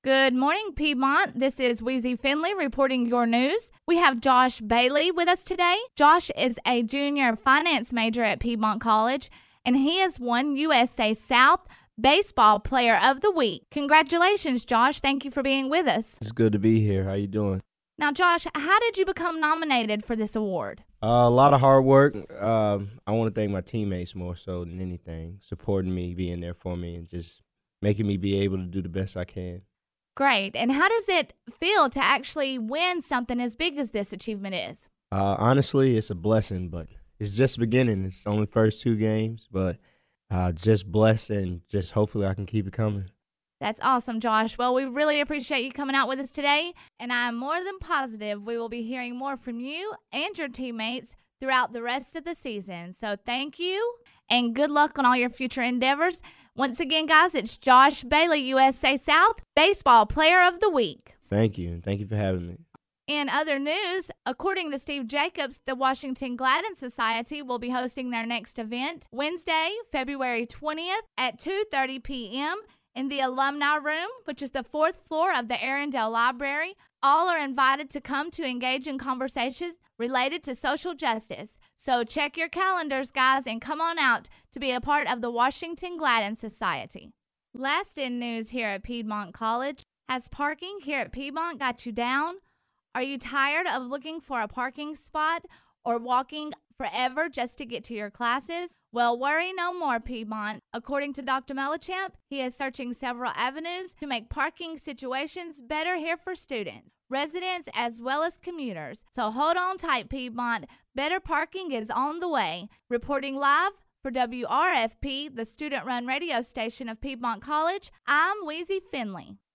Good morning, Piedmont. This is Wheezy Finley reporting your news. We have Josh Bailey with us today. Josh is a junior finance major at Piedmont College, and he has won USA South Baseball Player of the Week. Congratulations, Josh. Thank you for being with us. It's good to be here. How you doing? Now, Josh, how did you become nominated for this award? A lot of hard work. I want to thank my teammates more so than anything, supporting me, being there for me, and just making me be able to do the best I can. Great. And how does it feel to actually win something as big as this achievement is? Honestly, it's a blessing, but it's just beginning. It's only the first 2 games, but just blessed and just hopefully I can keep it coming. That's awesome, Josh. Well, we really appreciate you coming out with us today, and I'm more than positive we will be hearing more from you and your teammates throughout the rest of the season. So thank you, and good luck on all your future endeavors. Once again, guys, it's Josh Bailey, USA South Baseball Player of the Week. Thank you, and thank you for having me. In other news, according to Steve Jacobs, the Washington Gladden Society will be hosting their next event Wednesday, February 20th at 2:30 p.m. in the Alumni Room, which is the 4th floor of the Arendelle Library. All are invited to come to engage in conversations related to social justice. So check your calendars, guys, and come on out to be a part of the Washington Gladden Society. Last in news here at Piedmont College, has parking here at Piedmont got you down? Are you tired of looking for a parking spot or walking forever just to get to your classes? Well, worry no more, Piedmont. According to Dr. Mellichamp, he is searching several avenues to make parking situations better here for students, residents, as well as commuters. So hold on tight, Piedmont. Better parking is on the way. Reporting live for WRFP, the student-run radio station of Piedmont College, I'm Wheezy Finley.